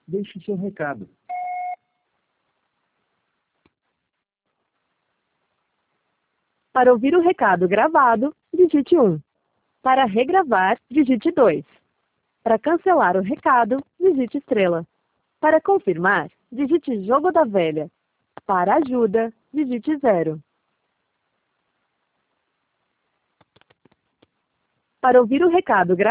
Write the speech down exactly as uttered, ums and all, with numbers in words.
Deixe seu recado. Para ouvir o recado gravado, digite um. Para regravar, digite dois. Para cancelar o recado, digite estrela. Para confirmar, digite jogo da velha. Para ajuda, digite zero. Para ouvir o recado gravado,